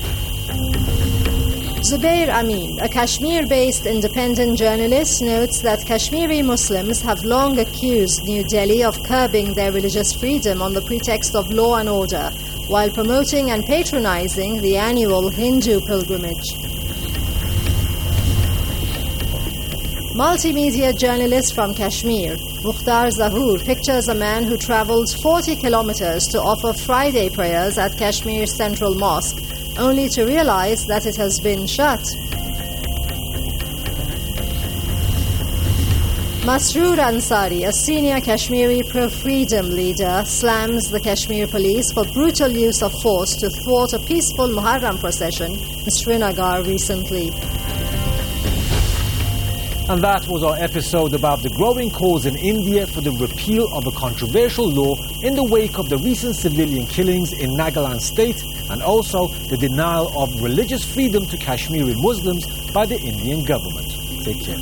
Zubair Amin, a Kashmir-based independent journalist, notes that Kashmiri Muslims have long accused New Delhi of curbing their religious freedom on the pretext of law and order, while promoting and patronizing the annual Hindu pilgrimage. Multimedia journalist from Kashmir, Mukhtar Zahoor, pictures a man who travelled forty kilometers to offer Friday prayers at Kashmir's Central Mosque, only to realize that it has been shut. Masroor Ansari, a senior Kashmiri pro-freedom leader, slams the Kashmir police for brutal use of force to thwart a peaceful Muharram procession in Srinagar recently. And that was our episode about the growing calls in India for the repeal of a controversial law in the wake of the recent civilian killings in Nagaland state, and also the denial of religious freedom to Kashmiri Muslims by the Indian government. Take care.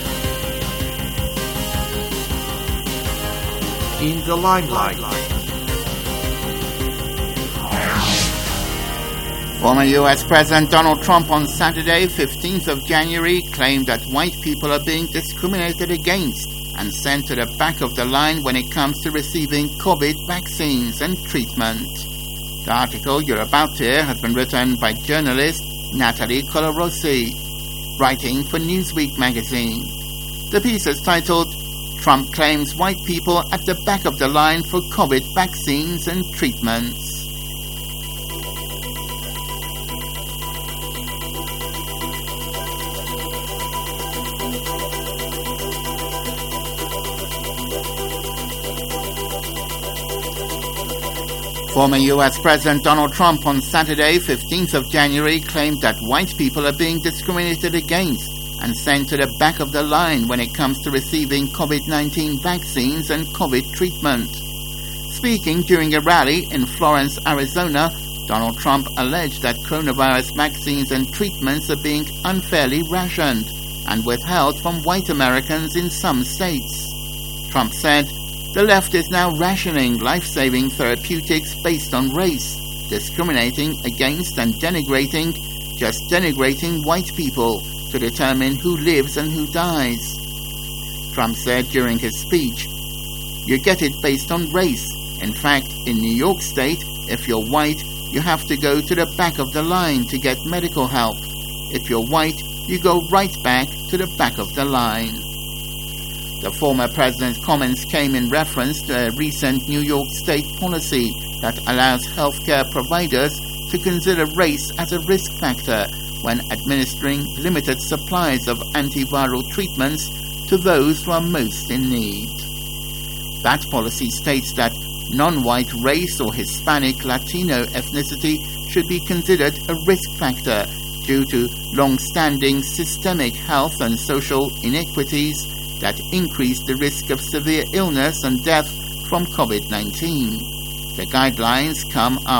In the limelight. Former U S President Donald Trump on Saturday, fifteenth of January, claimed that white people are being discriminated against and sent to the back of the line when it comes to receiving COVID vaccines and treatment. The article you're about to hear has been written by journalist Natalie Colorossi, writing for Newsweek magazine. The piece is titled, "Trump Claims White People at the Back of the Line for COVID Vaccines and Treatments." Former U S President Donald Trump on Saturday, fifteenth of January, claimed that white people are being discriminated against and sent to the back of the line when it comes to receiving COVID nineteen vaccines and COVID treatment. Speaking during a rally in Florence, Arizona, Donald Trump alleged that coronavirus vaccines and treatments are being unfairly rationed and withheld from white Americans in some states. Trump said, "The left is now rationing life-saving therapeutics based on race, discriminating against and denigrating, just denigrating white people to determine who lives and who dies." Trump said during his speech, "You get it based on race. In fact, in New York State, if you're white, you have to go to the back of the line to get medical help. If you're white, you go right back to the back of the line." The former president's comments came in reference to a recent New York State policy that allows healthcare providers to consider race as a risk factor when administering limited supplies of antiviral treatments to those who are most in need. That policy states that non-white race or Hispanic Latino ethnicity should be considered a risk factor due to long-standing systemic health and social inequities that increase the risk of severe illness and death from COVID nineteen. The guidelines come